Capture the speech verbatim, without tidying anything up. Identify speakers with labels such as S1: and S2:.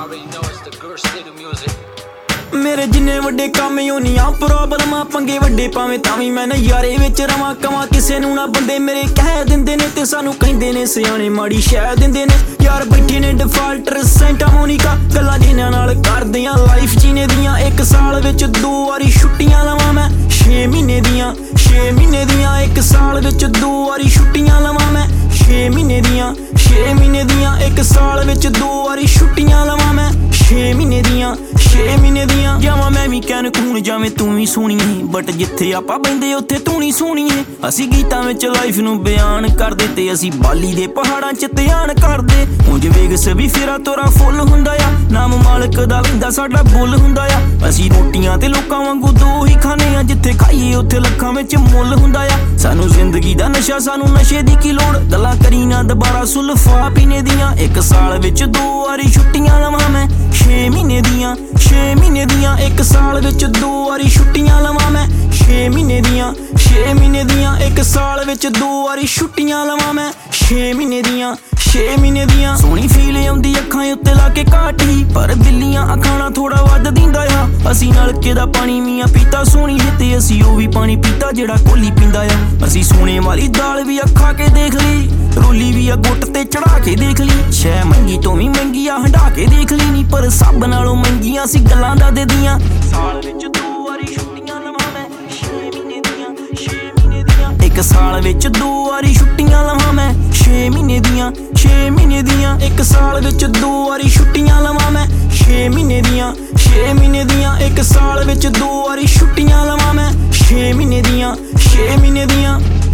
S1: already know it's the Gurst Little music.
S2: मेरे जिन्ने वड्डे काम होनियां प्रॉब्लमां पंगे वड्डे पावें तां वी मैं नज़ारे विच रवां कवां किसे नूं ना बंदे मेरे कह दिंदे ने ते सानू कहिंदे ने सियाणे माड़ी शै दिंदे ने यार बैठे ने डिफाल्टर सेंटा मोनिका गल्लां जिन्हां नाल करदे आ लाइफ जीने दियां एक साल विच दो वारी छुट्टियां लवां मैं छे महीने दियां छे महीने दियां एक साल विच दो वारी छुट्टियां लवां मैं छे महीने दियां छे महीने दियां एक साल विच दो वारी छुट्टियां लवां मैं छे महीने दियां छे महीने दियां जावां मैं भी कहन खून जावें तू भी सोहणीए बट जिथे आपां बहिंदे उत्थे तू नहीं सोहणीए असीं गीतां विच लाइफ नूं बयान करदे ते असीं बाली दे पहाड़ां च ध्यान करदे ਉਂਝ ਵੇਗਸ ਵੀ ਫੇਰਾ ਤੋਰਾ ਫੁੱਲ ਹੁੰਦਾ ਆ ਨਾਮ ਮਾਲਕ ਦਾ ਲੈਂਦਾ ਸਾਡਾ ਬੁੱਲ ਹੁੰਦਾ ਆ ਅਸੀਂ ਰੋਟੀਆਂ ਤੇ ਲੋਕਾਂ ਵਾਂਗੂ ਦੋ ਹੀ ਖਾਣੇ ਆ ਜਿੱਥੇ ਖਾਈਏ ਉੱਥੇ ਲੱਖਾਂ ਵਿੱਚ ਮੁੱਲ ਹੁੰਦਾ ਆ ਸਾਨੂੰ ਜ਼ਿੰਦਗੀ ਦਾ ਨਸ਼ਾ ਸਾਨੂੰ ਨਸ਼ੇ ਦੀ ਕੀ ਲੋੜ ਗੱਲਾਂ ਕਰੀ ਨਾ ਦੁਬਾਰਾ ਸੁਲਫਾ ਪੀਣੇ ਦੀਆਂ ਇੱਕ ਸਾਲ ਵਿੱਚ ਦੋ ਵਾਰੀ ਛੁੱਟੀਆਂ ਲਵਾਂ ਮੈਂ ਛੇ ਮਹੀਨੇ ਦੀਆਂ ਛੇ ਮਹੀਨੇ ਦੀਆਂ ਇੱਕ ਸਾਲ ਵਿੱਚ ਦੋ ਵਾਰੀ ਛੁੱਟੀਆਂ ਲਵਾਂ ਮੈਂ ਛੇ ਮਹੀਨੇ ਦੀਆਂ ਛੇ ਮਹੀਨੇ ਦੀਆਂ ਇੱਕ ਸਾਲ ਵਿੱਚ ਦੋ ਵਾਰੀ ਛੁੱਟੀਆਂ ਲਵਾਂ ਮੈਂ ਛੇ ਮਹੀਨੇ ਦੀਆਂ ਛੇ ਮਹੀਨੇ ਦੀਆਂ ਸੋਹਣੀ ਫੀਲ ਆਉਂਦੀ ਅੱਖਾਂ ਉੱਤੇ ਲਾ ਕੇ ਕਾਟੀ ਪਰ ਬਿੱਲੀਆਂ ਅੱਖਾਂ ਨਾਲ ਥੋੜਾ ਵੱਧ ਦਿੰਦਾ ਆ ਅਸੀਂ ਨਲਕੇ ਦਾ ਪਾਣੀ ਮੀਆਂ ਪੀਤਾ ਸੋਹਣੀ ਤੇ ਅਸੀਂ ਉਹ ਵੀ ਪਾਣੀ ਪੀਤਾ ਜਿਹੜਾ ਕੋਲੀ ਪੀਂਦਾ ਆ ਅਸੀਂ ਸੋਨੇ ਵਾਲੀ ਦਾਲ ਵੀ ਅੱਖਾਂ ਕੇ ਦੇਖ ਲਈ ਰੋਲੀ ਵੀ ਆ ਗੁੱਟ ਤੇ ਚੜਾ ਕੇ ਦੇਖ ਲਈ ਸ਼ੈ ਮਹਿੰਗੀ ਤੋਂ ਵੀ ਮਹਿੰਗੀ ਆ ਹੰਡਾ ਕੇ ਦੇਖ ਲਈ ਨਹੀਂ ਪਰ ਸਭ ਨਾਲੋਂ ਮਹਿੰਗੀਆਂ ਸੀ ਗੱਲਾਂ ਦਾ ਦੇ ਦੀਆਂ ਸਾਲ ਵਿੱਚ ਦੋ ਵਾਰੀ ਛੁੱਟੀਆਂ ਲਵਾਂ ਮੈਂ ਛੇ ਮਹੀਨੇ ਦੀਆਂ ਛੇ ਮਹੀਨੇ ਦੀਆਂ ਇੱਕ ਸਾਲ ਵਿੱਚ ਦੋ ਵਾਰੀ ਛੁੱਟੀਆਂ ਲਵਾਂ ਮੈਂ ਛੇ ਮਹੀਨੇ ਦੀਆਂ ਛੇ ਮਹੀਨੇ ਦੀਆਂ ਇੱਕ ਸਾਲ ਵਿੱਚ ਦੋ ਵਾਰੀ ਛੁੱਟੀਆਂ ਲਵਾਂ ਮੈਂ ਛੇ ਮਹੀਨੇ ਦੀਆਂ ਛੇ ਮਹੀਨੇ ਦੀਆਂ ਇੱਕ ਸਾਲ ਵਿੱਚ ਦੋ ਵਾਰੀ ਛੁੱਟੀਆਂ ਲਵਾਂ ਮੈਂ ਛੇ ਮਹੀਨੇ ਦੀਆਂ ਛੇ ਮਹੀਨੇ ਦੀਆਂ